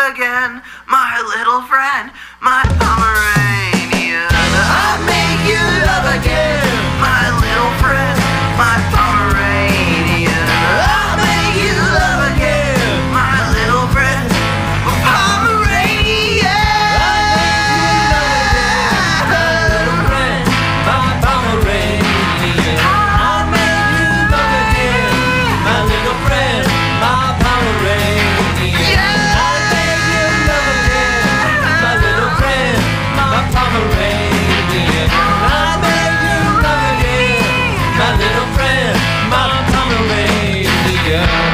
love again, my little friend, my Pomeranian. I'll make you love again, my little friend, my Pomeranian. I'll make you love again, my little friend, my Pomeranian. My little friend, my Pomeranian. I'll make you love again, my little friend, my Pomeranian. I'll make you love again, my little friend, my Pomeranian. I'll make you love again, my little friend, my Pomeranian.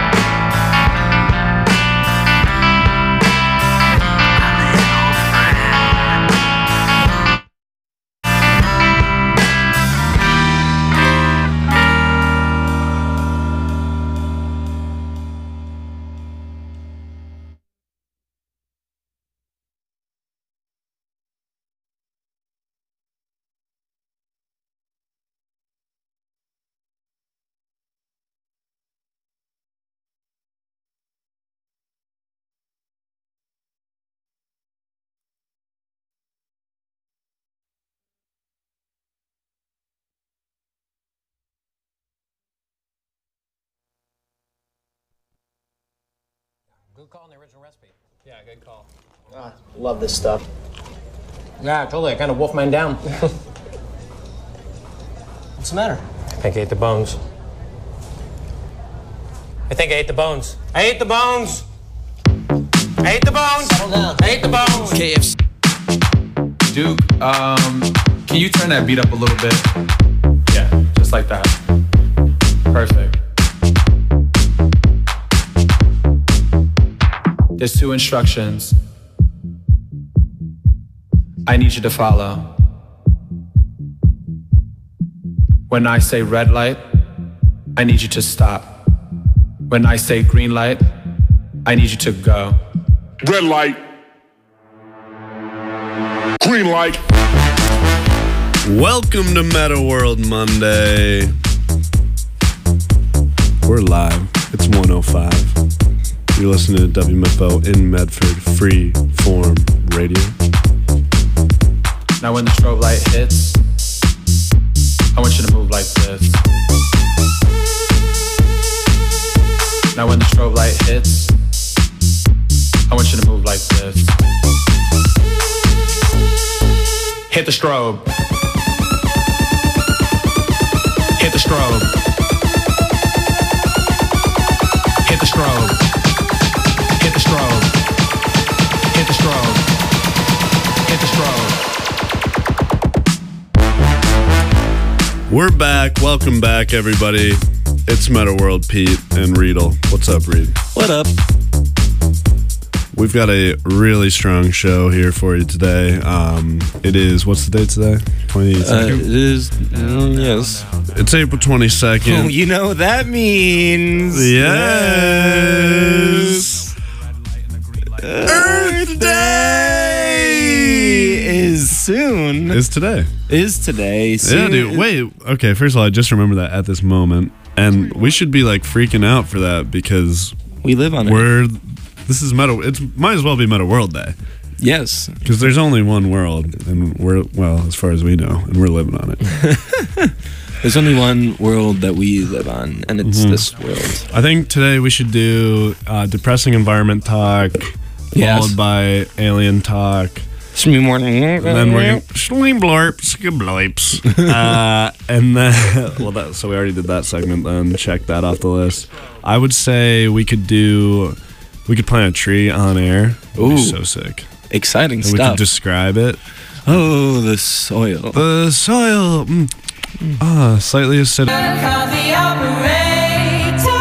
Good call on the original recipe. Yeah, good call. Love this stuff. Yeah, totally. I kind of wolfman down. What's the matter? I think I ate the bones. I think I ate the bones. I ate the bones! I ate the bones! Settle down. I ate the bones! KFC. Duke, can you turn that beat up a little bit? Yeah, just like that. Perfect. There's 2 instructions I need you to follow. When I say red light, I need you to stop. When I say green light, I need you to go. Red light. Green light. Welcome to Meta World Monday. We're live. It's 1:05. You're listening to WMFO in Medford, free form radio. Now when the strobe light hits, I want you to move like this. Now when the strobe light hits, I want you to move like this. Hit the strobe. Hit the strobe. Hit the strobe. Hit the strobe. Hit the strobe. Hit the strobe. We're back. Welcome back, everybody. It's Meta World, Pete and Riedel. What's up, Reed? What up? We've got a really strong show here for you today. It is, what's the date today? 22nd? It is, yes. It's April 22nd. Oh, you know what that means. Yes. Earth Day is soon. is today. Is today. Soon. Yeah, dude. Wait. Okay, first of all, I just remember that at this moment. And we should be like freaking out for that because we live on it. This is Meta. It might as well be Meta World Day. Yes. Because there's only one world, and we're, well, as far as we know, and we're living on it. There's only one world that we live on, and it's this world. I think today we should do depressing environment talk, followed by alien talk. And And then we're going to sleep blorps, blipes. And then, well, so we already did that segment then. Check that off the list. I would say we could plant a tree on air. Ooh. So sick. Exciting and stuff. We could describe it. Oh, the soil. The soil. Slightly acidic. Call the operator.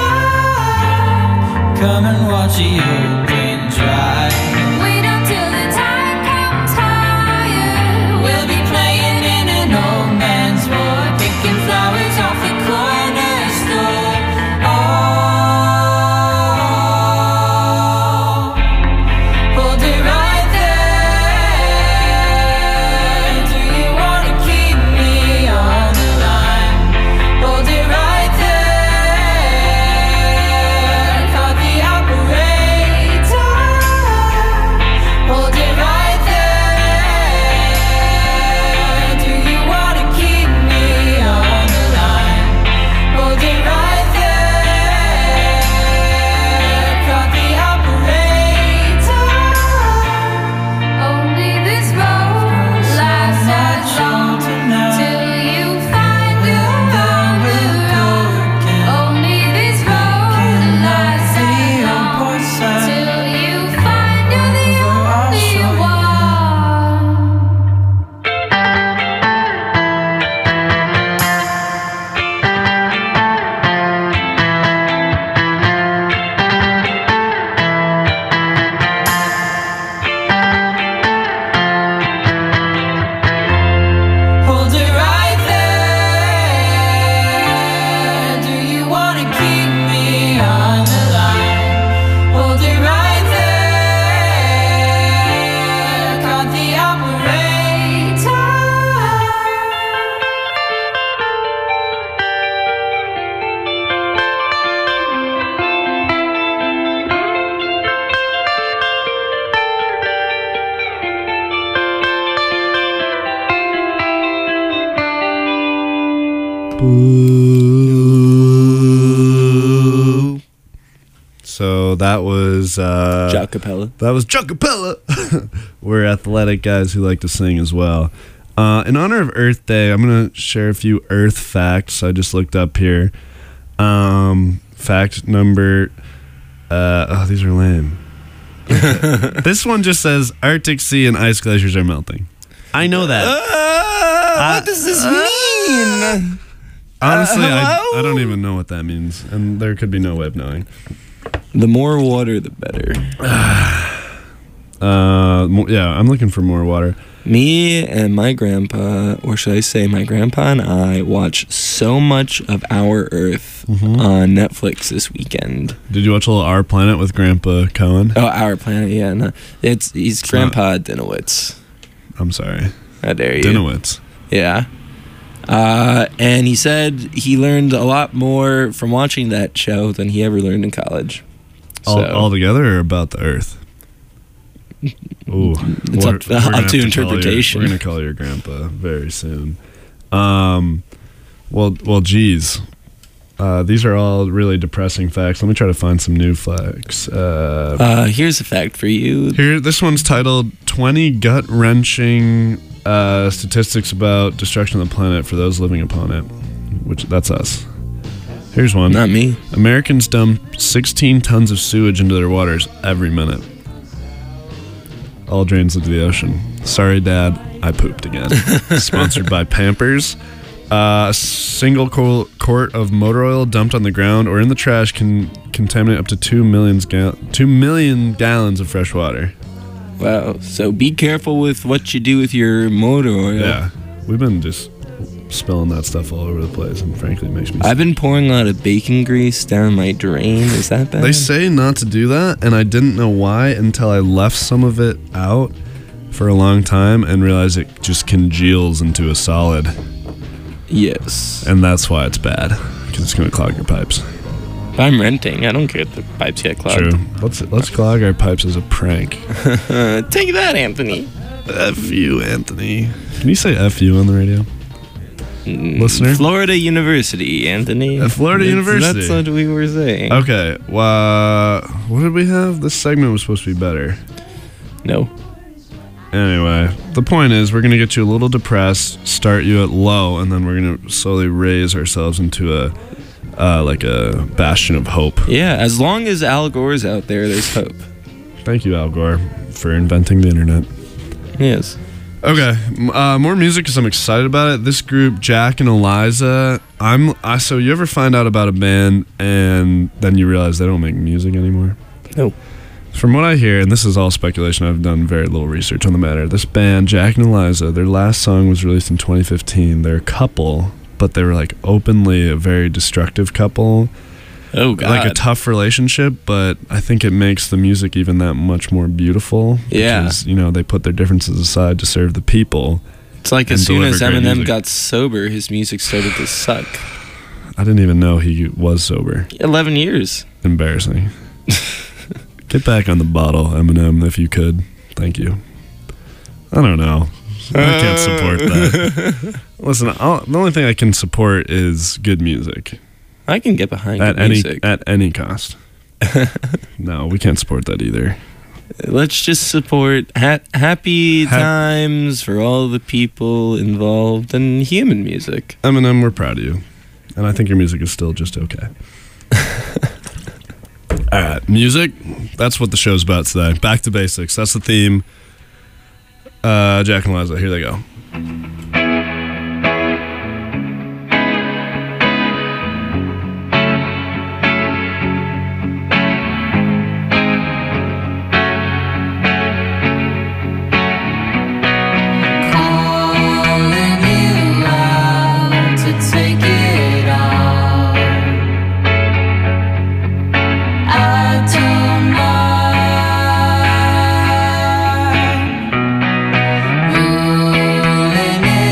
Come and watch the open dry. Wait until the time comes higher. We'll be playing in an old man's ward, picking flowers off the corner store. Oh, hold it right there. Do you want to keep me on the line? Hold it right there. Call the operator. that was Jack Capella. That was Chuck Capella. We're athletic guys who like to sing as well. In honor of Earth Day, I'm going to share a few Earth facts I just looked up here. Fact number... these are lame. This one just says Arctic Sea and ice glaciers are melting. I know that. What does this mean? Honestly, I don't even know what that means. And there could be no way of knowing. The more water, the better. Yeah, I'm looking for more water. Me and my grandpa, or should I say my grandpa and I, watch so much of Our Earth on Netflix this weekend. Did you watch a little Our Planet with Grandpa Cohen? Oh, Our Planet, yeah. No, he's Grandpa Dinowitz. I'm sorry. How dare you? Dinowitz. Yeah. And he said he learned a lot more from watching that show than he ever learned in college. All together or about the Earth? Ooh, it's up to interpretation. We're going to call your grandpa very soon. Well, geez. These are all really depressing facts. Let me try to find some new facts. Here's a fact for you. This one's titled 20 Gut-Wrenching Statistics About Destruction of the Planet for Those Living Upon It. Which, that's us. Here's one. Not me. Americans dump 16 tons of sewage into their waters every minute. All drains into the ocean. Sorry, Dad, I pooped again. Sponsored by Pampers. A single quart of motor oil dumped on the ground or in the trash can contaminate up to 2 million gallons of fresh water. Wow. So be careful with what you do with your motor oil. Yeah. We've been just spilling that stuff all over the place, and frankly, it makes me sick. I've been pouring a lot of bacon grease down my drain. Is that bad? They say not to do that, and I didn't know why until I left some of it out for a long time and realized it just congeals into a solid. Yes. And that's why it's bad, because it's going to clog your pipes. If I'm renting, I don't care if the pipes get clogged. True. Let's clog our pipes as a prank. Take that, Anthony. F you, Anthony. Can you say F you on the radio? Listener? Florida University, Anthony. Florida University. That's what we were saying. Okay. What did we have? This segment was supposed to be better. No. Anyway, the point is we're going to get you a little depressed, start you at low, and then we're going to slowly raise ourselves into a bastion of hope. Yeah, as long as Al Gore's out there, there's hope. Thank you, Al Gore, for inventing the internet. Yes. Okay, more music because I'm excited about it. This group, Jack and Eliza. So you ever find out about a band and then you realize they don't make music anymore? No. From what I hear, and this is all speculation, I've done very little research on the matter. This band, Jack and Eliza, their last song was released in 2015. They're a couple, but they were like openly a very destructive couple. Oh, God. Like a tough relationship, but I think it makes the music even that much more beautiful. Yeah. Because, they put their differences aside to serve the people. It's like as soon deliver as great Eminem music. got sober, his music started to suck. I didn't even know he was sober. 11 years. Embarrassing. Get back on the bottle, Eminem, if you could. Thank you. I don't know. I can't support that. Listen, the only thing I can support is good music. I can get behind good music. At any cost. No, we can't support that either. Let's just support happy times for all the people involved in human music. Eminem, we're proud of you. And I think your music is still just okay. All right, music. That's what the show's about today. Back to basics. That's the theme. Jack and Eliza, here they go. Rolling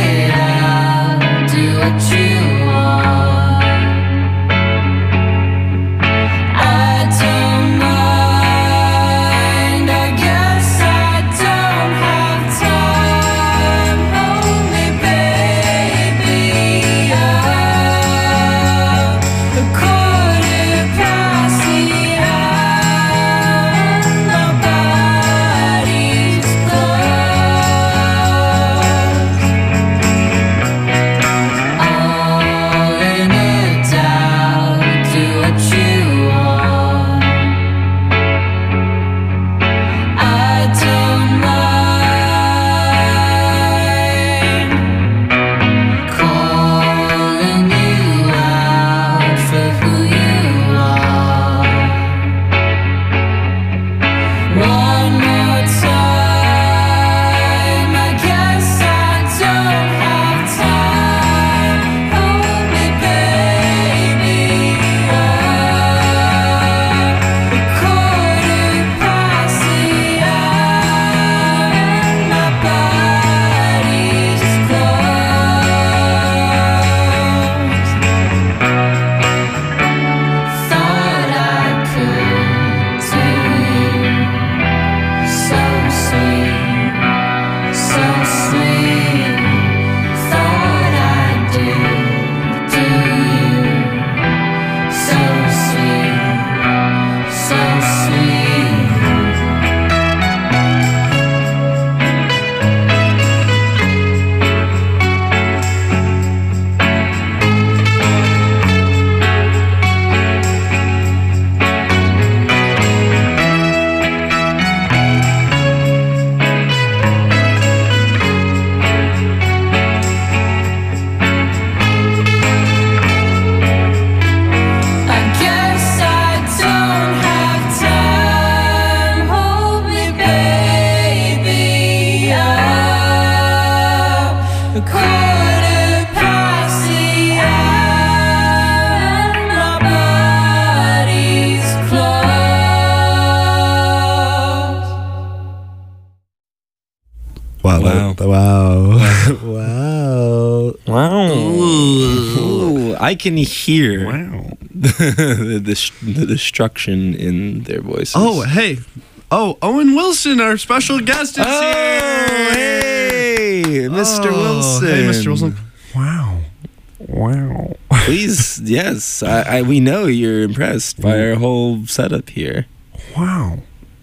Ooh, I can hear Wow. the destruction in their voices. Oh, hey. Oh, Owen Wilson, our special guest, is Oh, here. hey, Mr. Oh, Wilson. Hey, Mr. Wilson. Wow. Wow. Please, yes. We know you're impressed by our whole setup here. Wow.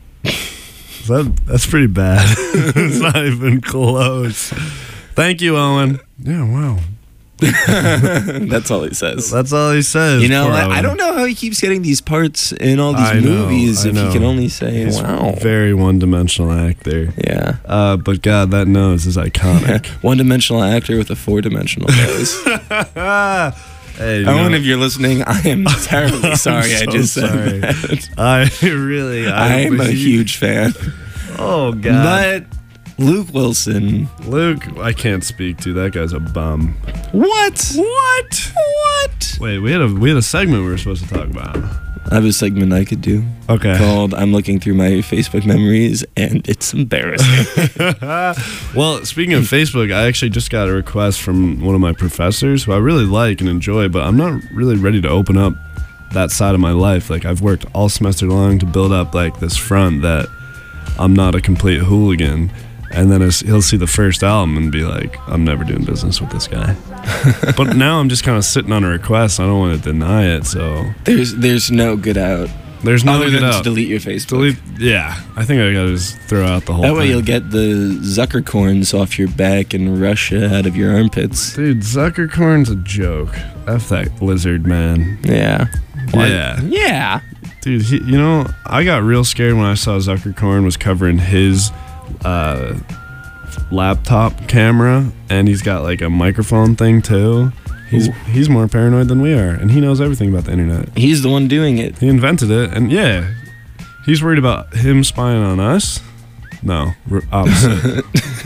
That's pretty bad. It's not even close. Thank you, Owen. Yeah, wow. That's all he says. That's all he says. You know, Poor I Owen. don't know how he keeps getting these parts in all these I know, movies I if he know. can only say, He's wow. a very one-dimensional actor. Yeah. But God, that nose is iconic. One-dimensional actor with a four-dimensional nose. Hey, you Owen, know, if you're listening, I am terribly sorry I so just said sorry. that. I'm I'm a huge fan. Oh God. But Luke Wilson. Luke, I can't speak to. That guy's a bum. What? What? Wait, we had a segment we were supposed to talk about. I have a segment I could do Okay. called I'm looking through my Facebook memories and it's embarrassing. Well, speaking of Facebook, I actually just got a request from one of my professors who I really like and enjoy, but I'm not really ready to open up that side of my life. Like, I've worked all semester long to build up like this front that I'm not a complete hooligan. And then he'll see the first album and be like, I'm never doing business with this guy. But now I'm just kind of sitting on a request. I don't want to deny it, so There's no good out. there's no Other get than to out. delete your Facebook. Delete. Yeah, I think I gotta just throw out the whole That way thing. you'll get the Zuckercorns off your back and Russia out of your armpits. Dude, Zuckercorn's a joke. F that lizard, man. Yeah. Yeah. Yeah. Dude, I got real scared when I saw Zuckercorn was covering his laptop camera, and he's got like a microphone thing too. He's more paranoid than we are, and he knows everything about the internet. He's the one doing it. He invented it, and yeah, he's worried about him spying on us. No, opposite.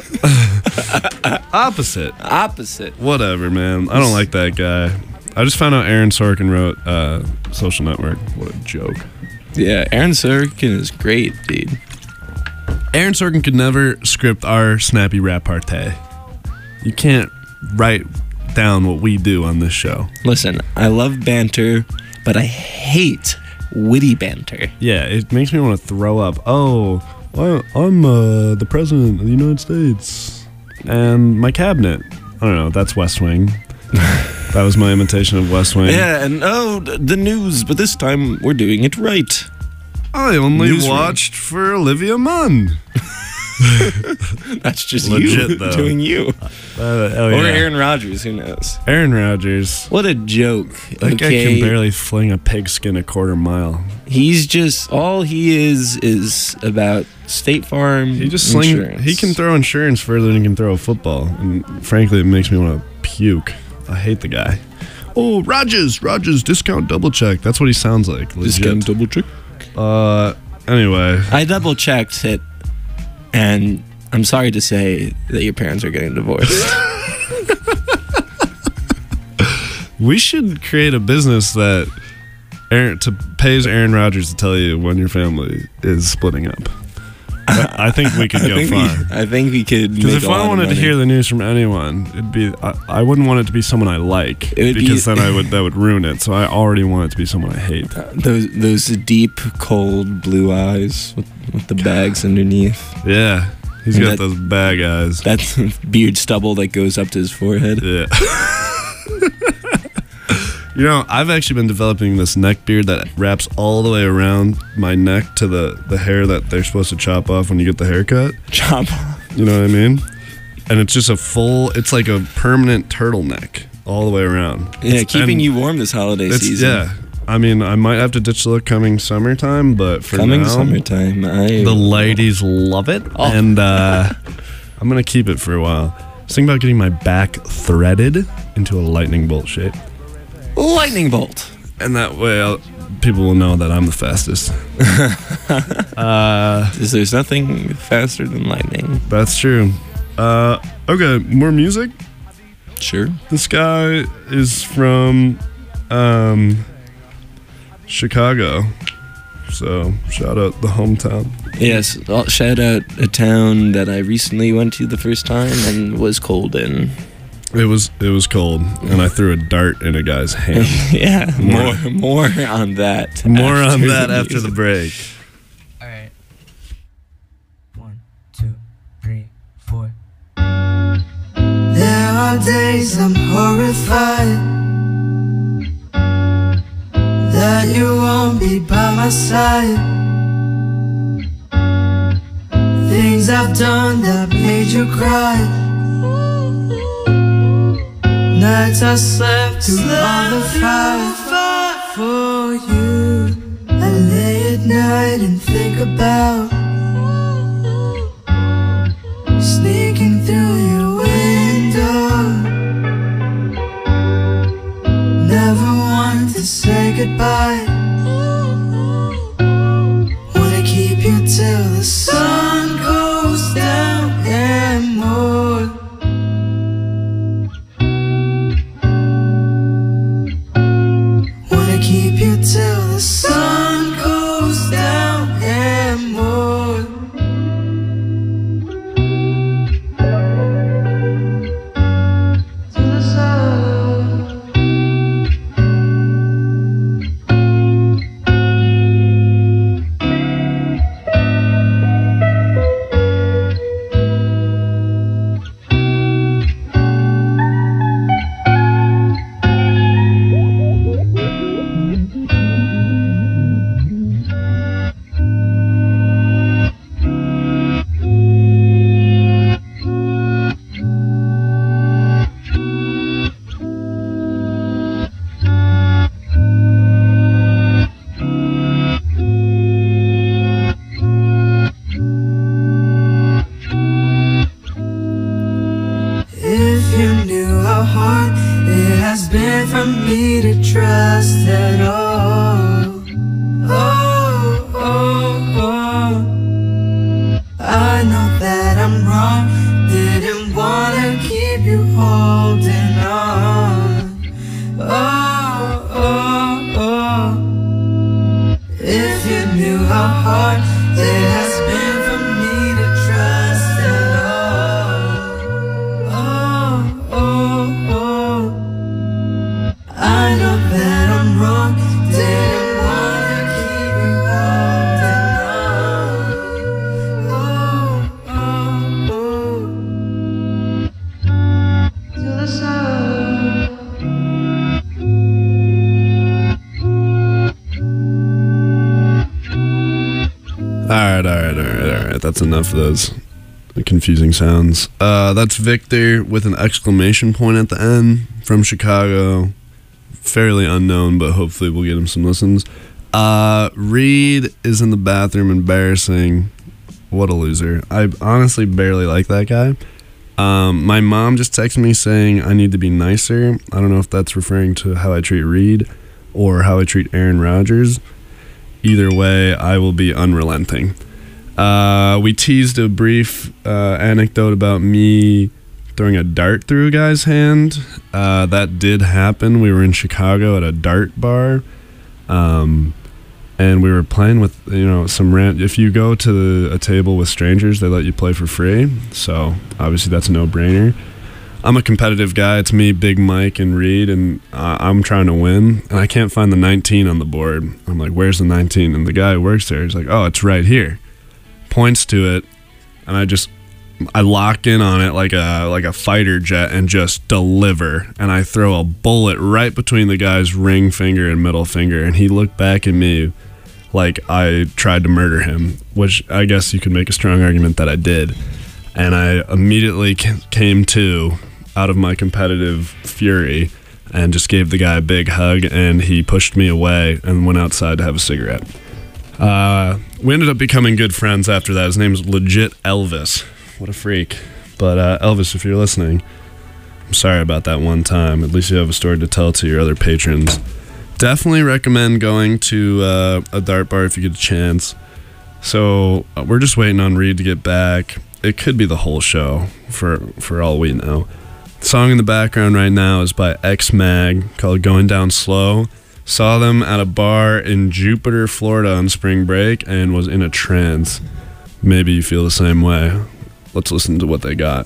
Opposite. Whatever, man. I don't like that guy. I just found out Aaron Sorkin wrote Social Network. What a joke. Yeah, Aaron Sorkin is great, dude. Aaron Sorkin could never script our snappy repartee. You can't write down what we do on this show. Listen, I love banter, but I hate witty banter. Yeah, it makes me want to throw up. Oh, I'm the president of the United States. And my cabinet. I don't know, that's West Wing. That was my imitation of West Wing. Yeah, and the news, but this time we're doing it right. I only Newsroom. watched for Olivia Munn. That's just Legit, you though. doing you. Oh, Or Aaron Rodgers, who knows? Aaron Rodgers. What a joke. That guy can barely fling a pigskin a quarter mile. He's just, all he is about State Farm He just insurance. He can throw insurance further than he can throw a football. And frankly, it makes me want to puke. I hate the guy. Oh, Rogers, discount double check. That's what he sounds like. Legit. Discount double check. Anyway. I double checked it, and I'm sorry to say that your parents are getting divorced. We should create a business that pays Aaron Rodgers to tell you when your family is splitting up. I think we could go far. I think we could. Because if I wanted to hear the news from anyone, it'd be I wouldn't want it to be someone I like, It would be- because then that would ruin it. So I already want it to be someone I hate. those deep, cold blue eyes with the bags underneath. Yeah, he's And got that- those bag eyes. That's beard stubble that goes up to his forehead. Yeah. You know, I've actually been developing this neck beard that wraps all the way around my neck to the hair that they're supposed to chop off when you get the haircut. Chop. You know what I mean? And it's just it's like a permanent turtleneck all the way around. Yeah, keeping you warm this holiday season. Yeah. I mean, I might have to ditch the look coming summertime, but for Coming now, summertime, the ladies love it, and I'm gonna keep it for a while. I was thinking about getting my back threaded into a lightning bolt shape, lightning bolt, and that way people will know that I'm the fastest. There's nothing faster than lightning. That's true. Okay, more music. Sure. This guy is from Chicago, so shout out the hometown. Yes, shout out a town that I recently went to the first time and was cold in. It was cold, and I threw a dart in a guy's hand. Yeah, more on that. More on that after the break. All right. 1, 2, 3, 4. There are days I'm horrified that you won't be by my side. Things I've done that made you cry. Nights I slept through all the fire for you. I lay at night and think about sneaking through your window. Never want to say goodbye. Wanna keep you till the sun goes down and more. Wanna keep you till the sun goes down and more. Till the sun. If you knew how hard it has been for me to trust at all. Oh, oh, oh. I know that I'm wrong. Didn't wanna keep you holding on. Oh, oh, oh. If you knew how hard it has been for me to trust at all. Oh, oh, oh. I know that I'm wrong. Didn't wanna keep you holding on. Oh, oh, oh. To the sun. All right. That's enough of those confusing sounds. That's Victor with an exclamation point at the end from Chicago. Fairly unknown, but hopefully we'll get him some listens. Reed is in the bathroom embarrassing. What a loser. I honestly barely like that guy. My mom just texted me saying I need to be nicer. I don't know if that's referring to how I treat Reed or how I treat Aaron Rodgers. Either way, I will be unrelenting. We teased a brief anecdote about me throwing a dart through a guy's hand. That did happen. We were in Chicago at a dart bar, and we were playing with some if you go to a table with strangers, they let you play for free. So obviously that's a no-brainer. I'm a competitive guy. It's me, Big Mike, and Reed, and I'm trying to win. And I can't find the 19 on the board. I'm like, where's the 19? And the guy who works there is like, oh, it's right here. Points to it, and I just I lock in on it like a fighter jet and just deliver. And I throw a bullet right between the guy's ring finger and middle finger. And he looked back at me like I tried to murder him, which I guess you could make a strong argument that I did. And I immediately came to out of my competitive fury and just gave the guy a big hug, and he pushed me away and went outside to have a cigarette. We ended up becoming good friends after that. His name is legit Elvis. What a freak. But Elvis, if you're listening, I'm sorry about that one time. At least you have a story to tell to your other patrons. Definitely recommend going to a dart bar if you get a chance. So we're just waiting on Reed to get back. It could be the whole show for all we know. The song in the background right now is by X-Mag called Going Down Slow. Saw them at a bar in Jupiter, Florida on spring break and was in a trance. Maybe you feel the same way. Let's listen to what they got.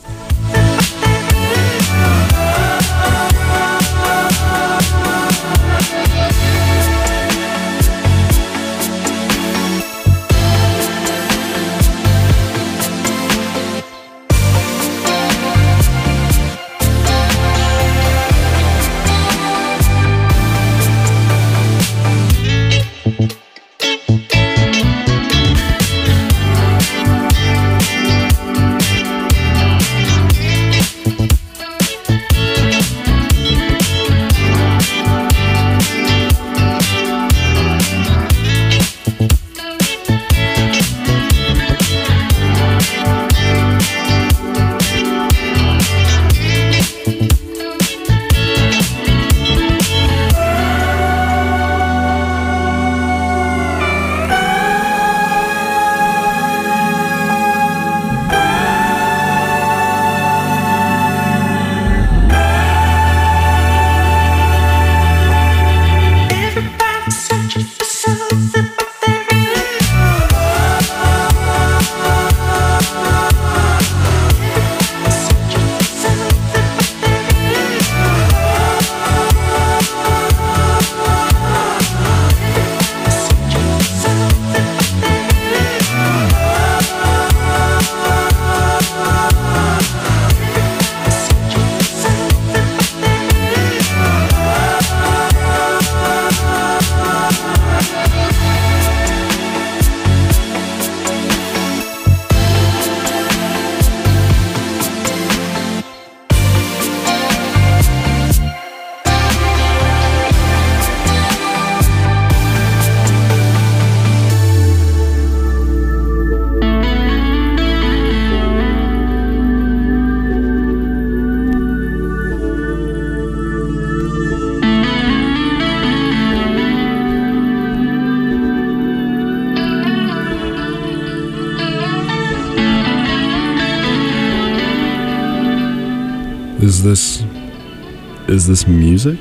Is this music?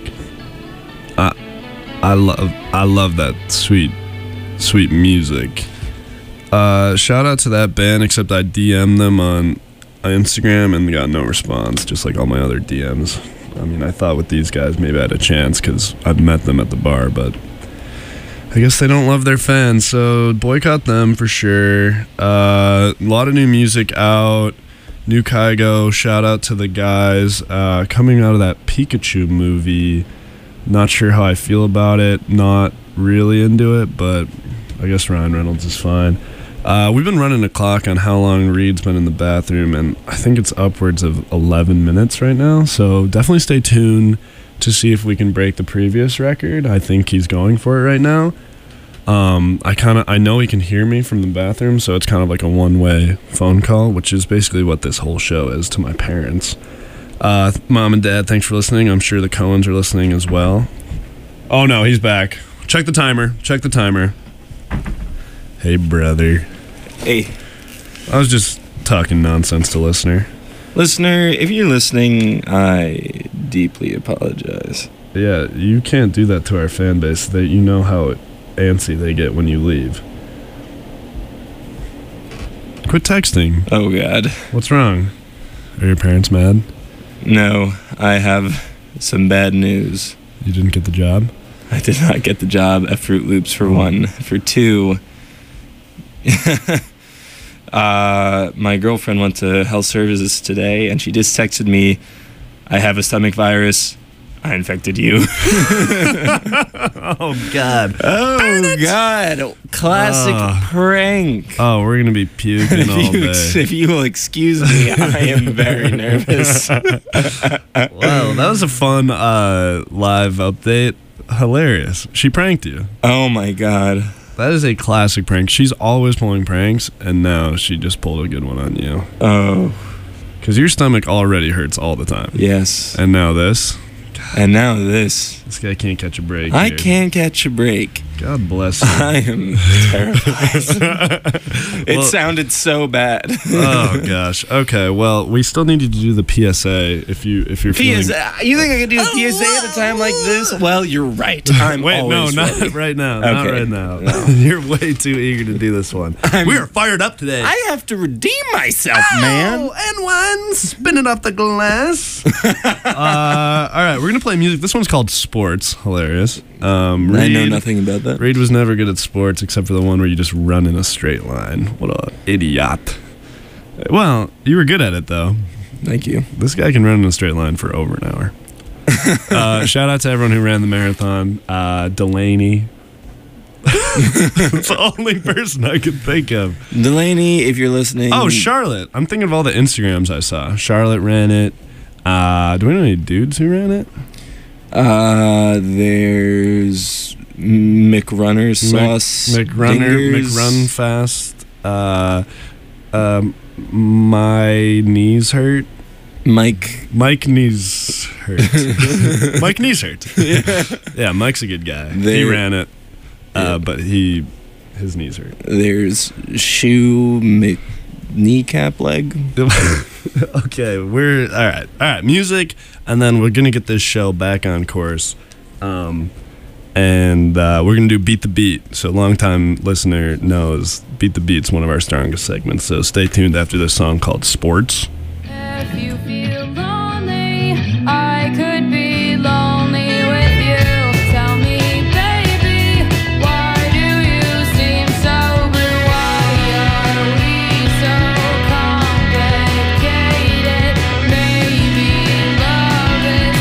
I love that sweet music. Shout out to that band, except I DM'd them on Instagram and got no response, just like all my other DMs. I mean, I thought with these guys maybe I had a chance because I've met them at the bar, but I guess they don't love their fans, so boycott them for sure. A lot of new music out. New Kygo, shout out to the guys coming out of that Pikachu movie. Not sure how I feel about it. Not really into it, but I guess Ryan Reynolds is fine. We've been running a clock on how long Reed's been in the bathroom, and I think it's upwards of 11 minutes right now. So definitely stay tuned to see if we can break the previous record. I think he's going for it right now. I know he can hear me from the bathroom, so it's kind of like a one-way phone call, which is basically what this whole show is to my parents. Mom and Dad, thanks for listening. I'm sure the Coens are listening as well. Oh no, he's back. Check the timer. Hey, brother. Hey. I was just talking nonsense to listener. Listener, if you're listening, I deeply apologize. Yeah, you can't do that to our fan base. You know how antsy they get when you leave. Quit texting. Oh, God. What's wrong? Are your parents mad? No, I have some bad news. You didn't get the job? I did not get the job at Fruit Loops, for one. For two, My girlfriend went to health services today, and she just texted me, I have a stomach virus. I infected you. Oh, God. Oh, God. Classic prank. Oh, we're going to be puking all day. If you will excuse me, I am very nervous. Wow, that was a fun live update. Hilarious. She pranked you. Oh, my God. That is a classic prank. She's always pulling pranks, and now she just pulled a good one on you. Oh. Because your stomach already hurts all the time. Yes. And now this. And now this. This guy can't catch a break. I here. can't catch a break. God bless you. I am terrified. It sounded so bad. Oh gosh. Okay. Well, we still need you to do the PSA if you're feeling. PSA? You think I could do a PSA at a time like this? Well, you're right. I'm Wait, no, always not ready. right now. Not Okay. right now. You're way too eager to do this one. We are fired up today. I have to redeem myself, man. And one, spin it off the glass. All right, we're gonna play music. This one's called Sports. Hilarious. I know nothing about that. Reed was never good at sports except for the one where you just run in a straight line. What a idiot. Well, you were good at it though. Thank you. This guy can run in a straight line for over an hour. Shout out to everyone who ran the marathon. Delaney. It's the only person I could think of. Delaney, if you're listening. Oh, Charlotte. I'm thinking of all the Instagrams I saw. Charlotte ran it. Do we know any dudes who ran it? There's McRunner Sauce. McRun Fast. My knees hurt. Mike knees hurt. Mike knees hurt. Yeah, Mike's a good guy. He ran it, but his knees hurt. There's Shoe Kneecap Leg. Okay, we're all right. Music, and then we're gonna get this show back on course, and we're gonna do Beat the Beat. So longtime listener knows Beat the Beat's one of our strongest segments. So stay tuned after this song called Sports. If you feel lonely, I could be lonely with you. Tell me, baby, why do you seem so blue? Why are we so complicated? Maybe love is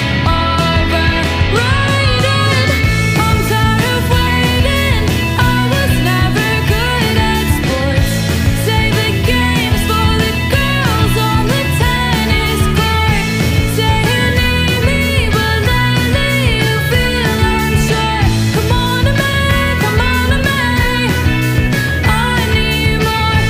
overrated. I'm tired of waiting. I was never good at sports. Save the games for the girls on the tennis court. Say you need me, but lately you feel unsure. Come on to me, come on to me. I need more.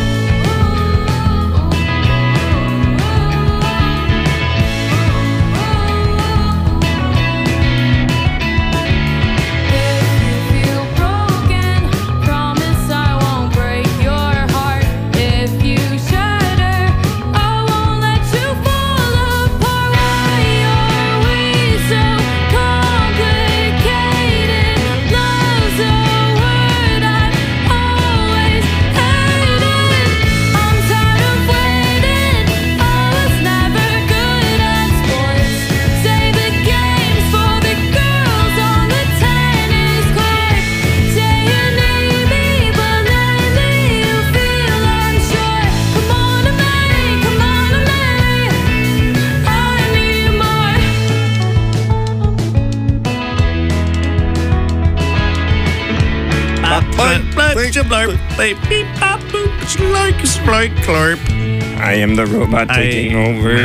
If you feel broken, promise I won't break your heart. If you shatter, I won't let you fall apart. Why are we so complicated? Love's a word I've always hated. I'm tired of waiting. I was never good at sports. Save the games for the girls on the tennis court. Say you need me, but lately you feel unsure. Come on to me, come on to me. I need more. I am the robot taking over.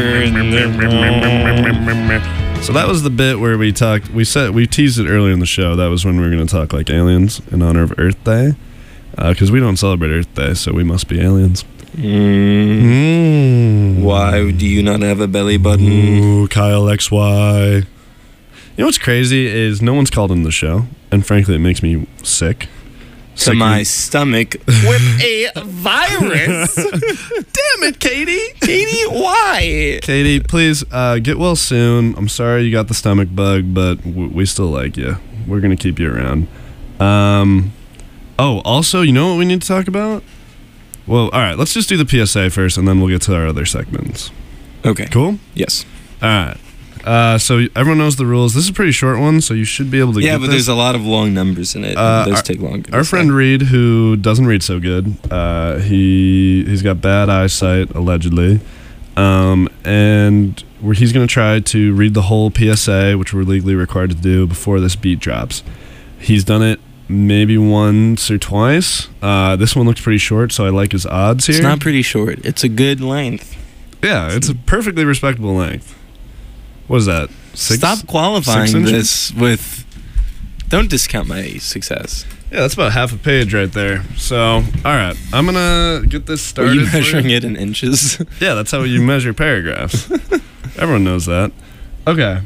So that was the bit where we teased it earlier in the show. That was when we were going to talk like aliens in honor of Earth Day, because we don't celebrate Earth Day, so we must be aliens. Why do you not have a belly button? Ooh, Kyle XY. You know what's crazy is no one's called in the show, and frankly, it makes me sick. To my stomach with a virus. Damn it, Katie! Katie, why? Katie, please get well soon. I'm sorry you got the stomach bug, but we still like you. We're gonna keep you around. Also, you know what we need to talk about? Well, all right, let's just do the PSA first, and then we'll get to our other segments. Okay. Cool? Yes. All right. So everyone knows the rules. This is a pretty short one, so you should be able to Yeah, get but this. there's a lot of long numbers in it. Those take longer. Our friend Reed, who doesn't read so good, he's got bad eyesight, allegedly. And he's going to try to read the whole PSA, which we're legally required to do before this beat drops. He's done it maybe once or twice. This one looks pretty short, so I like his odds here. It's not pretty short. It's a good length. Yeah, it's a perfectly respectable length. What is that? Stop qualifying 6 inches? this with... Don't discount my success. Yeah, that's about half a page right there. So, all right, I'm going to get this Are started. you for measuring it in inches? Yeah, that's how you measure paragraphs. Everyone knows that. Okay.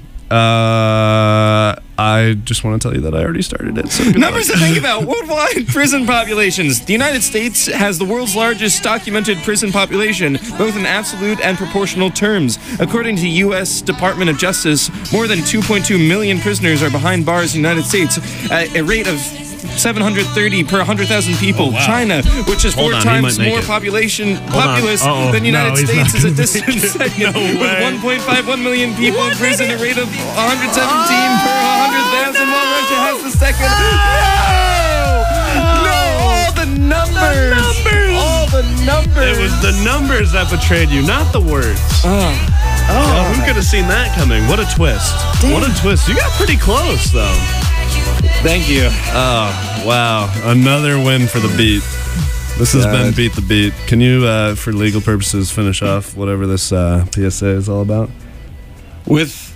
I just want to tell you that I already started it. So good Numbers luck. to think about. Worldwide prison populations. The United States has the world's largest documented prison population, both in absolute and proportional terms. According to U.S. Department of Justice, more than 2.2 million prisoners are behind bars in the United States at a rate of 730 per 100,000 people. wow. China, which is Hold 4 on, he times might make more it. populous Uh-oh. than the No, United he's States, not is a gonna distant make it. second No with way. 1.51 million people in prison, a rate of 117 per 100,000, while Russia has the second. No, all the numbers. All the numbers. It was the numbers that betrayed you, not the words. Oh, who could have seen that coming? What a twist. What a twist. You got pretty close, though. Thank you. Oh, wow. Another win for the beat. This has been Beat the Beat. Can you, for legal purposes, finish off whatever this PSA is all about? With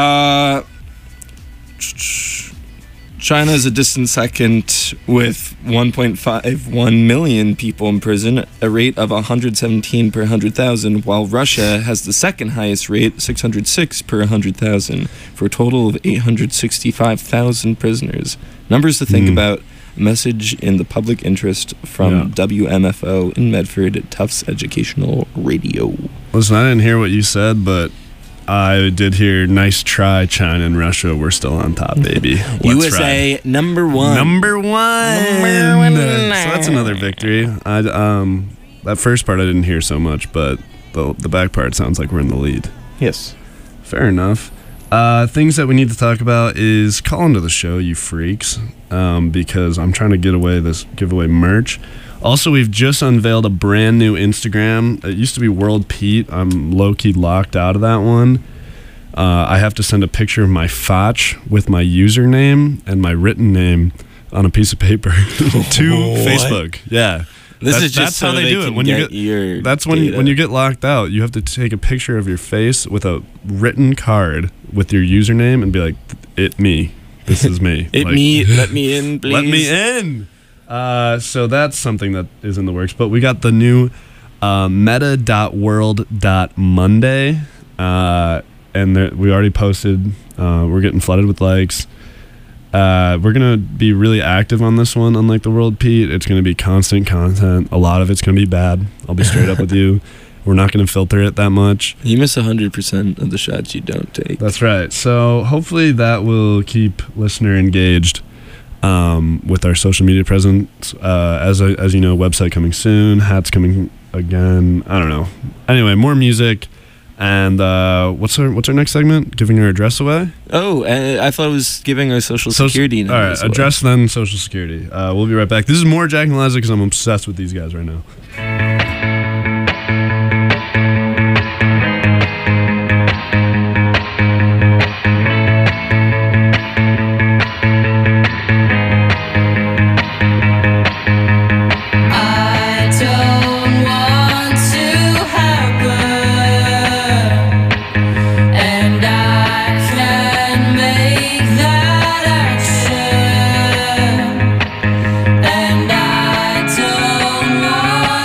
China is a distant second with 1.51 million people in prison, a rate of 117 per 100,000, while Russia has the second highest rate, 606 per 100,000, for a total of 865,000 prisoners. Numbers to think about. Message in the public interest from WMFO in Medford, Tufts Educational Radio. Listen, I didn't hear what you said, but I did hear, nice try, China and Russia. We're still on top, baby. Let's USA ride. number one. Number one. So that's another victory. That first part I didn't hear so much, but the back part sounds like we're in the lead. Yes. Fair enough. Things that we need to talk about is call into the show, you freaks, because I'm trying to give away merch. Also, we've just unveiled a brand new Instagram. It used to be World Pete. I'm low-key locked out of that one. I have to send a picture of my fotch with my username and my written name on a piece of paper to Facebook. Yeah. That's how they do it. When you your that's when you get locked out, you have to take a picture of your face with a written card with your username and be like, me. This is me. Let me in, please. Let me in. So that's something that is in the works. But we got the new meta.world.monday. And we already posted. We're getting flooded with likes. We're going to be really active on this one. Unlike the World Pete, it's going to be constant content. A lot of it's going to be bad. I'll be straight up with you. We're not going to filter it that much. You miss 100% of the shots you don't take. That's right. So hopefully that will keep listener engaged with our social media presence. As you know, website coming soon, hats coming again. I don't know. Anyway, more music. And what's our next segment? Giving our address away? Oh, I thought it was giving our social security All numbers right, away. address then social security. We'll be right back. This is more Jack and Liza because I'm obsessed with these guys right now. I don't want to happen, and I can make that action, and I don't want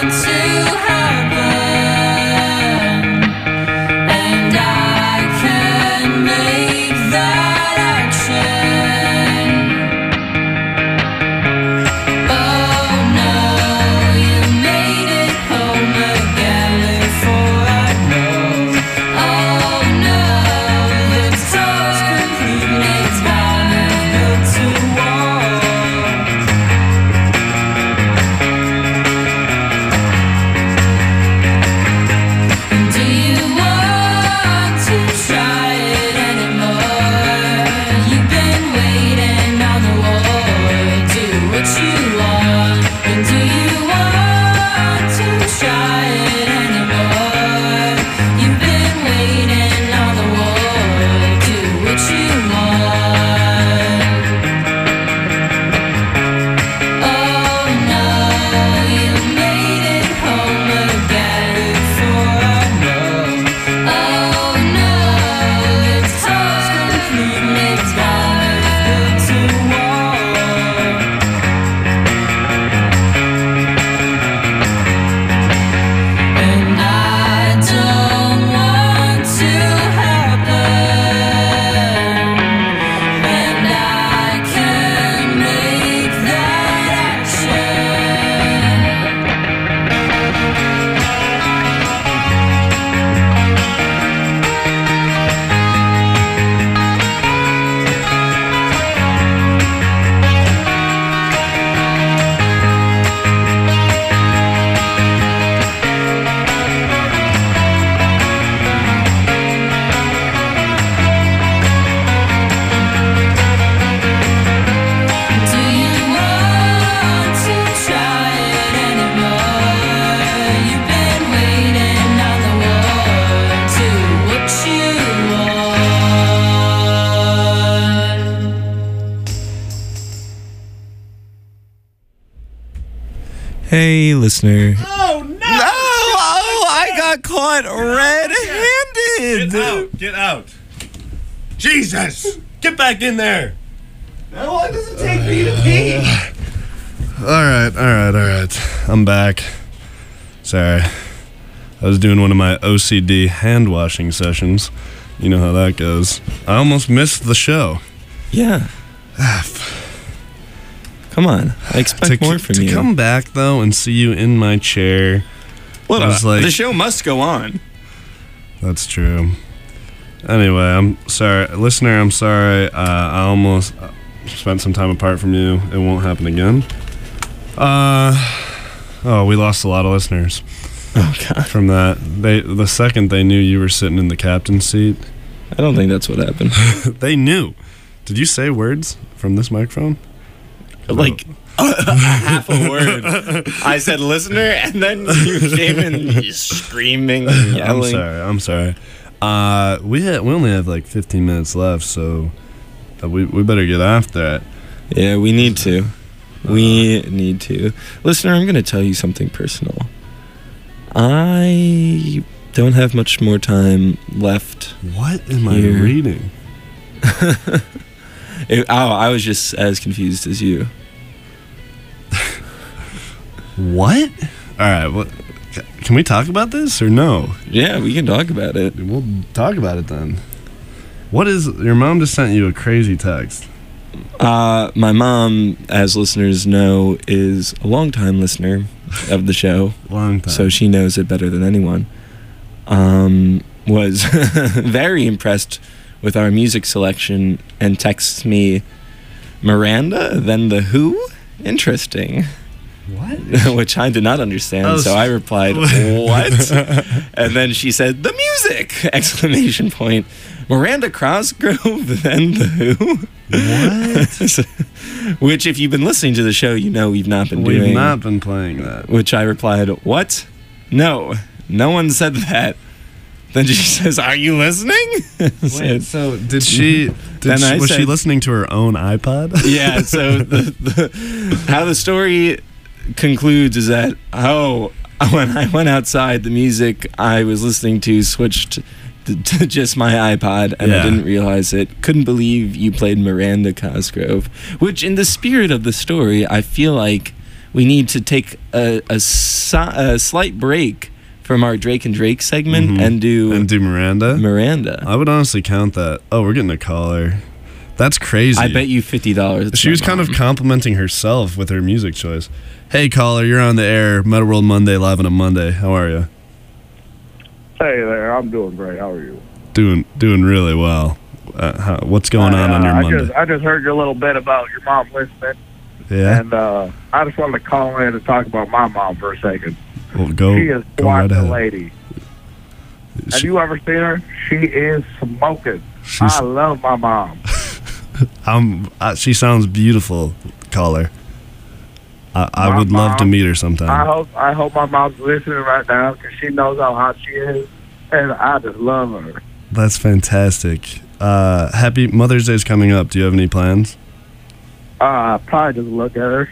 Hey, listener. Oh no! Oh, I got caught red-handed. Get out! Jesus! Get back in there! How long does it take for you to pee? All right. I'm back. Sorry. I was doing one of my OCD hand washing sessions. You know how that goes. I almost missed the show. Yeah. Come on. I expect more from you. To come back, though, and see you in my chair. Well, I was like, the show must go on. That's true. Anyway, I'm sorry. Listener, I'm sorry. I almost spent some time apart from you. It won't happen again. We lost a lot of listeners. Oh, God. From that. The second they knew you were sitting in the captain's seat. I don't think that's what happened. They knew. Did you say words from this microphone? Like half a word. I said listener, and then you came in screaming and yelling. I'm sorry. We only have like 15 minutes left, so we better get after it. Yeah, we need to. Listener, I'm going to tell you something personal. I don't have much more time left. What am I here. reading? I was just as confused as you. What? All right. Well, can we talk about this or no? Yeah, we can talk about it. We'll talk about it then. What is your mom just sent you a crazy text? My mom, as listeners know, is a longtime listener of the show. Long time. So she knows it better than anyone. Was very impressed with our music selection and texts me, Miranda, then The Who? Interesting. What? Which I did not understand, so I replied, what? And then she said, the music! Exclamation point. Miranda Cosgrove, then The Who? What? Which, if you've been listening to the show, you know we've not been doing. We've not been playing that. Which I replied, what? No one said that. Then she says, are you listening? Wait, so was she listening to her own iPod? Yeah, so how the story concludes is that, when I went outside, the music I was listening to switched to just my iPod, and I didn't realize it. Couldn't believe you played Miranda Cosgrove, which in the spirit of the story, I feel like we need to take a slight break from our Drake and Drake segment and do Miranda. I would honestly count that. Oh, we're getting a caller. That's crazy. I bet you $50. She was kind of complimenting herself with her music choice. Hey, caller, you're on the air. Metal World Monday, live on a Monday. How are you? Hey there, I'm doing great. How are you? Doing really well. What's going on your Monday? I just heard your little bit about your mom listening. Yeah. And I just wanted to call in and talk about my mom for a second. Well, she is quite a lady. Have you ever seen her? She is smoking. I love my mom. She sounds beautiful, caller. I would love to meet her sometime. I hope my mom's listening right now because she knows how hot she is, and I just love her. That's fantastic. Happy Mother's Day's coming up. Do you have any plans? Probably just look at her.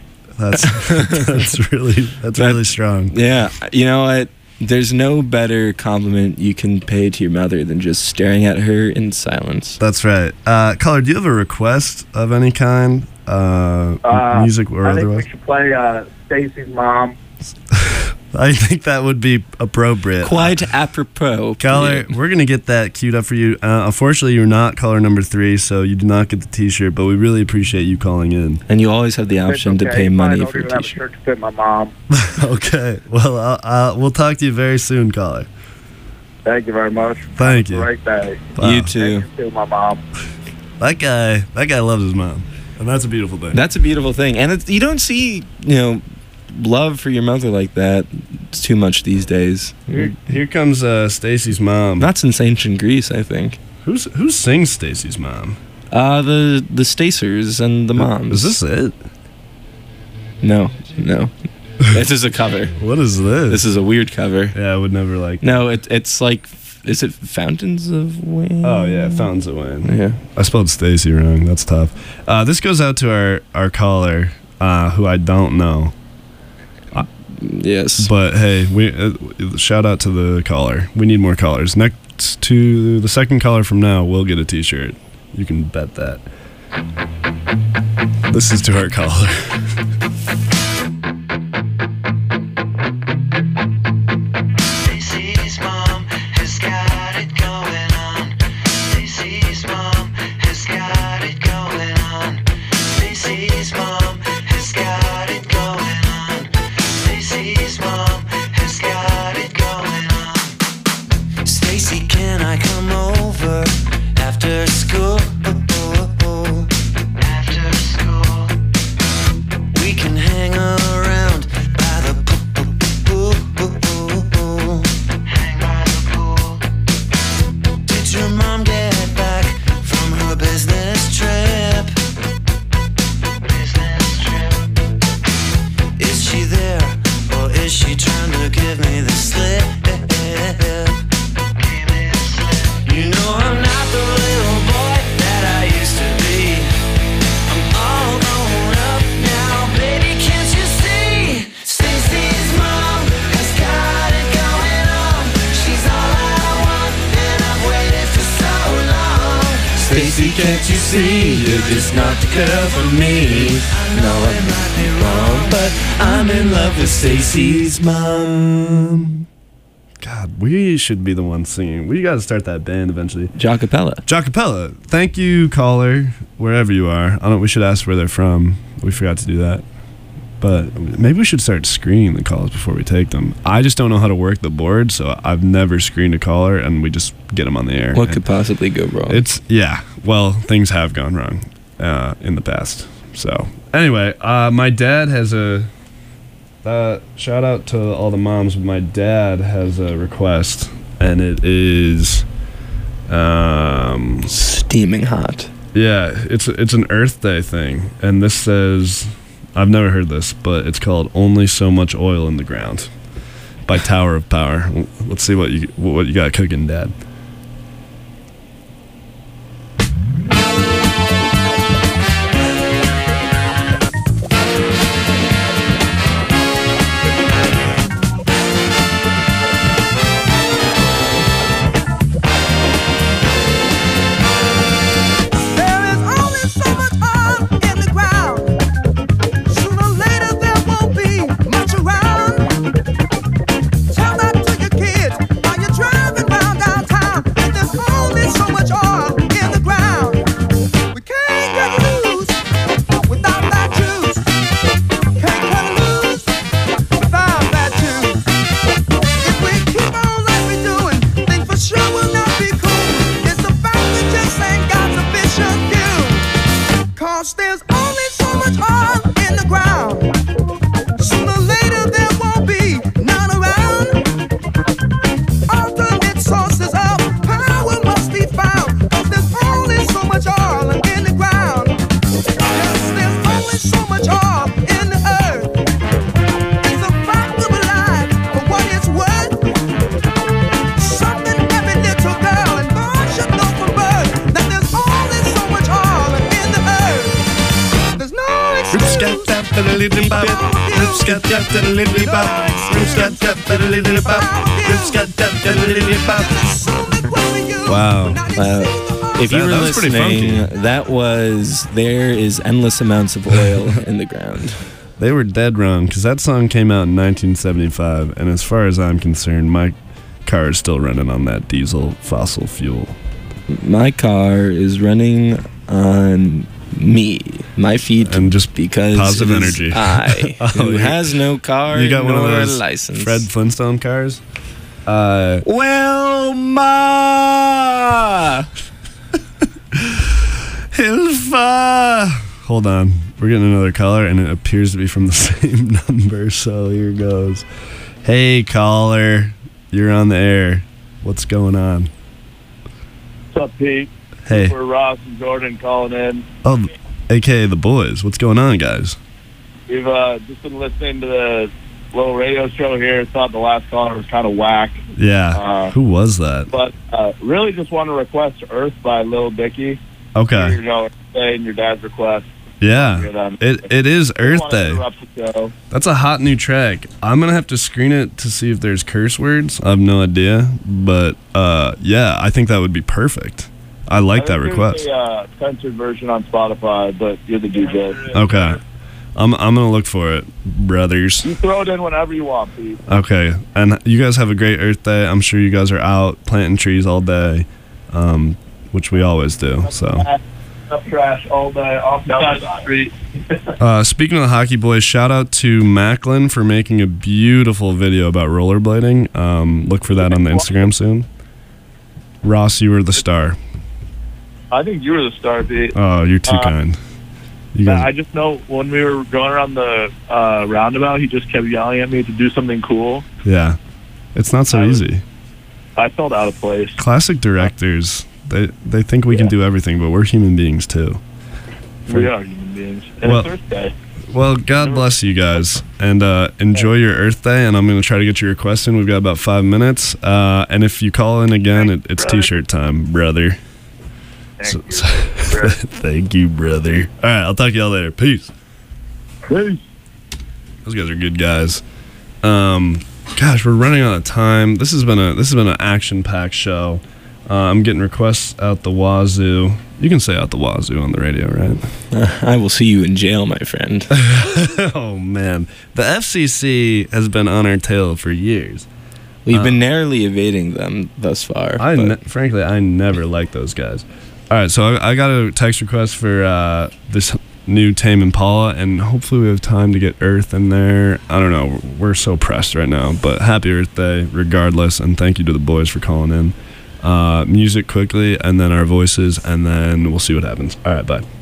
That's really strong. Yeah, you know what? There's no better compliment you can pay to your mother than just staring at her in silence. That's right. Caller, do you have a request of any kind? Music or otherwise? I think we should play Stacy's Mom. I think that would be appropriate. Quite apropos. Caller, we're going to get that queued up for you. Unfortunately, you're not caller number 3, so you do not get the t-shirt, but we really appreciate you calling in. And you always have the option to pay money for a t-shirt. I don't even have a shirt to fit my mom. Okay. Well, we'll talk to you very soon, caller. Thank you very much. Thank you. Have a great day. Wow. You too. Thank you to my mom. That guy loves his mom. And that's a beautiful thing. That's a beautiful thing. And you don't see, love for your mother like that too much these days. Here comes Stacy's mom. Not since ancient Greece, I think. Who sings Stacy's mom? The Stacers and the Moms. Is this it? No. This is a cover. What is this? This is a weird cover. Yeah, I would never like that. No, it's like, is it Fountains of Wayne? Oh, yeah, Fountains of Wayne. Yeah. I spelled Stacy wrong. That's tough. This goes out to our caller, who I don't know. Yes. But hey, shout out to the caller. We need more callers. Next to the second caller from now, we'll get a T-shirt. You can bet that. This is to our caller. Stacy's mom has got it going on. Stacy's mom has got it going on. Stacy's mom has got it going on. Stacy's mom has got it going on. Stacy, can I come over after school? After school, we can hang around by the pool. Hang by the pool. Did your mom get back from her business trip? Business trip. Is she there, or is she trying to give me the slip? Give me the slip. You know I'm not the little boy that I used to be. I'm all grown up now, baby, can't you see? Stacy's mom has got it going on. She's all I want, and I've waited for so long. Stacy, can't you see? You're just not the girl for me. No, I might be wrong, but I'm in love with Stacy's mom. God, we should be the ones singing. We got to start that band eventually. Jacapella. Jacapella. Thank you, caller, wherever you are. I don't know. We should ask where they're from. We forgot to do that. But maybe we should start screening the calls before we take them. I just don't know how to work the board, so I've never screened a caller, and we just get them on the air. What could possibly go wrong? Well, things have gone wrong in the past. So anyway, my dad has a shout out to all the moms. My dad has a request, and it is steaming hot. Yeah, it's an Earth Day thing, and this says, I've never heard this, but it's called "Only So Much Oil in the Ground" by Tower of Power. Let's see what you got cooking, Dad. There is only so much oil in the ground. Sooner or later there won't be much around. Tell that to your kids while you're driving round downtown. And there's only so much oil in the ground. We can't get loose without that juice. Can't cut loose without that juice. If we keep on like we're doing, things for sure will not be cool. It's the fact we just ain't got sufficient fuel. 'Cause there's only so much oil in the ground. Sooner or later there won't be none around. Alternate sources of power must be found. 'Cause there's only so much oil in the ground. Yes, there's only so much oil in the earth. It's a fact of life for what it's worth. Something every little girl and boy should know from birth. That there's only so much oil in the earth. There's no excuse. Wow. If you were That was pretty listening, that was "There is endless amounts of oil in the ground." They were dead wrong, because that song came out in 1975, and as far as I'm concerned, my car is still running on that diesel fossil fuel. My car is running on me, my feet, And just because positive it is energy. I, who you- has no car You got one of nor those license. Fred Flintstone cars? Well, ma. Hilfa! Hold on. We're getting another caller, and it appears to be from the same number, so here goes. Hey, caller. You're on the air. What's going on? What's up, Pete? Hey. We're Ross and Jordan calling in. Oh, a.k.a. the boys. What's going on, guys? We've just been listening to the little radio show here. Thought the last caller was kind of whack. Yeah. Who was that? But really just want to request Earth by Lil Dicky. Okay. You know, saying your dad's request. Yeah, it is Earth Day. So, That's a hot new track. I'm gonna have to screen it to see if there's curse words. I have no idea, but yeah, I think that would be perfect. I like that request. There's a censored version on Spotify, but you're the DJ. Okay, I'm gonna look for it, brothers. You throw it in whenever you want, Pete. Okay, and you guys have a great Earth Day. I'm sure you guys are out planting trees all day, which we always do. So. Up trash all day off the street. Speaking of the Hockey Boys, shout out to Macklin for making a beautiful video about rollerblading. Look for that on the Instagram soon. Ross, you were the star. I think you were the star, Pete. Oh, you're too kind. You guys, I just know when we were going around the roundabout, he just kept yelling at me to do something cool. yeah, it's not so easy. I felt out of place. Classic directors, they think we can do everything, but we're human beings too. We are human beings. And it's Earth Day. Well, God bless you guys, and enjoy your Earth Day, and I'm going to try to get your request in. We've got about 5 minutes, and if you call in again, it's T-shirt time, brother. Thank you, brother. All right, I'll talk to y'all later. Peace. Peace. Those guys are good guys. Gosh, we're running out of time. This has been an action-packed show. I'm getting requests out the wazoo. You can say out the wazoo on the radio, right? I will see you in jail, my friend. Oh man, the FCC has been on our tail for years. We've been narrowly evading them thus far. Frankly, I never liked those guys. All right, so I got a text request for this new Tame Impala, and hopefully we have time to get Earth in there. I don't know. We're so pressed right now, but happy Earth Day regardless, and thank you to the boys for calling in. Music quickly, and then our voices, and then we'll see what happens. All right, bye.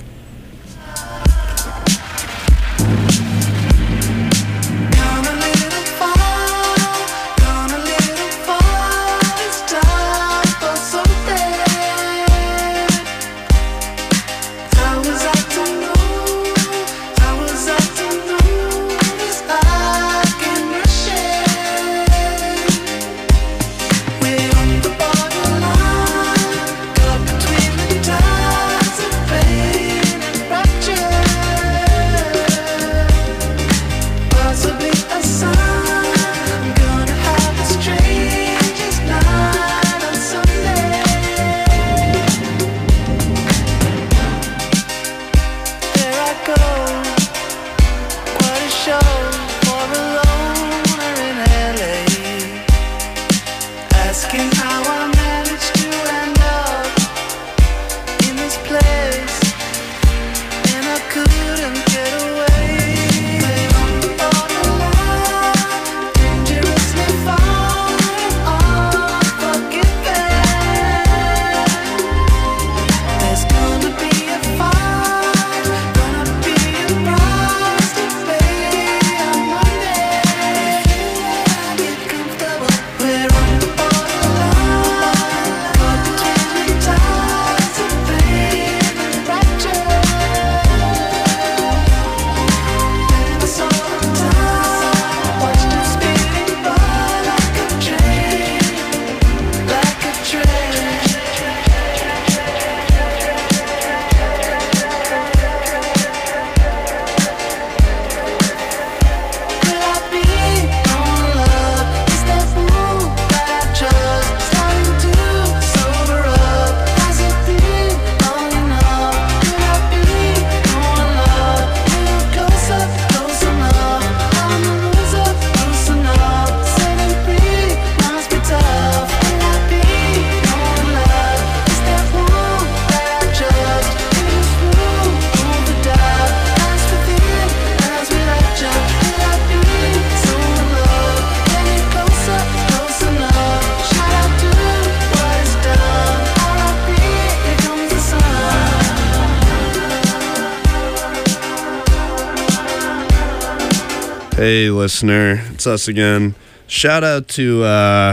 Hey, listener, it's us again. Shout out to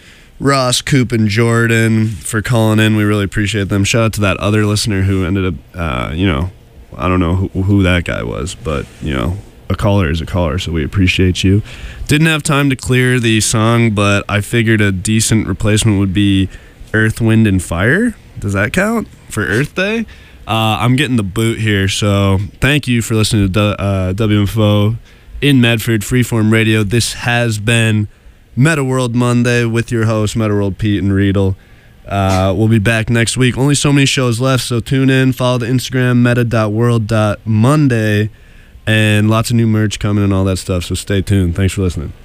Ross, Coop, and Jordan for calling in. We really appreciate them. Shout out to that other listener who ended up, I don't know who that guy was, but, a caller is a caller, so we appreciate you. Didn't have time to clear the song, but I figured a decent replacement would be Earth, Wind, and Fire. Does that count for Earth Day? I'm getting the boot here, so thank you for listening to WMFO in Medford, Freeform Radio. This has been Meta World Monday with your host, Meta World Pete and Riedel. We'll be back next week. Only so many shows left, so tune in. Follow the Instagram, meta.world.monday, and lots of new merch coming and all that stuff, so stay tuned. Thanks for listening.